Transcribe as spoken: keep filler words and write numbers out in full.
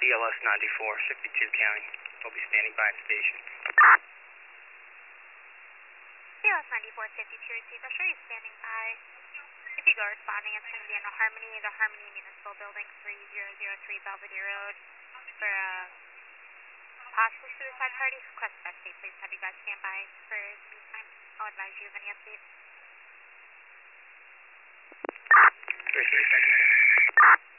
L S ninety-four, fifty-two County. We'll be standing by at station. C L S ninety-four, fifty-two, receive. I'll show you standing by. If you go responding, it's going to be in the Harmony, the Harmony Municipal Building, three thousand three Belvedere Road. For a possible suicide party, request best date, please have you guys stand by for the meantime. I'll advise you of any updates. three three, second.